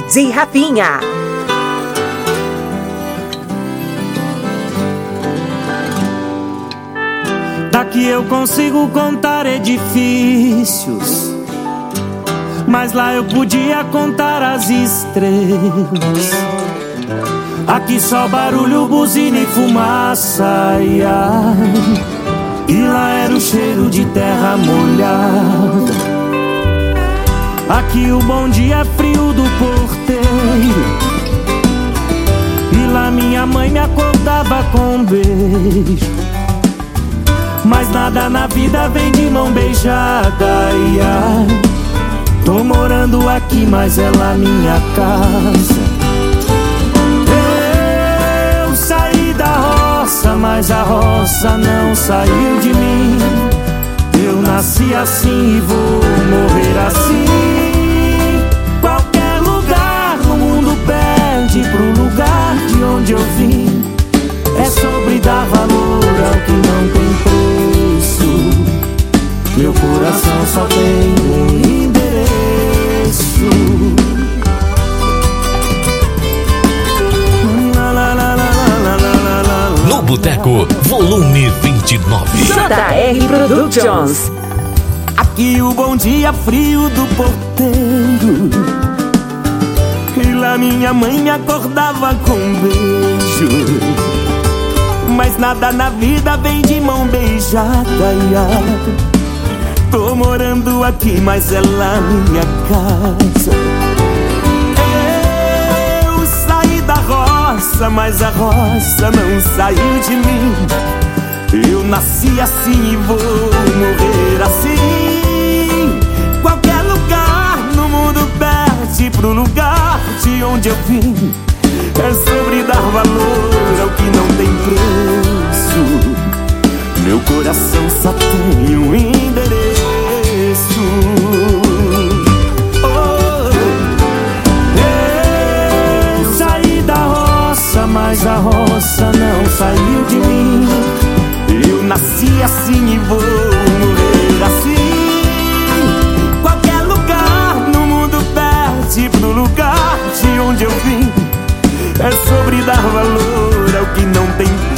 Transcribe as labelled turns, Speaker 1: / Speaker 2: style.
Speaker 1: de Rafinha.
Speaker 2: Daqui eu consigo contar edifícios, mas lá eu podia contar as estrelas. Aqui só barulho, buzina e fumaça, ai, ai. E lá era o cheiro de terra molhada. Aqui o bom dia é frio do porteiro, e lá minha mãe me acordava com um beijo. Mas nada na vida vem de mão beijada, ai, ai. Tô morando aqui, mas é lá minha casa. Eu saí da roça, mas a roça não saiu de mim. Eu nasci assim e vou morrer assim. Qualquer lugar no mundo perde pro lugar de onde eu vim. É sobre dar valor ao que não tem preço. Meu coração só tem um endereço.
Speaker 3: No Boteco, volume 29.
Speaker 1: JR Productions.
Speaker 2: Aqui o bom dia frio do porteiro, e lá minha mãe me acordava com um beijo. Mas nada na vida vem de mão beijada, ai, ai. Tô morando aqui, mas é lá minha casa. Eu saí da roça, mas a roça não saiu de mim. Eu nasci assim e vou morrer assim. Qualquer lugar no mundo perde pro lugar de onde eu vim. É sobre dar valor ao que não tem preço. Meu coração só tem um endereço. Oh, eu saí da roça, mas a roça não saiu de mim. Eu nasci assim e vou morrer assim. Qualquer lugar no mundo perde pro lugar de onde eu vim. É sobre dar valor ao que não tem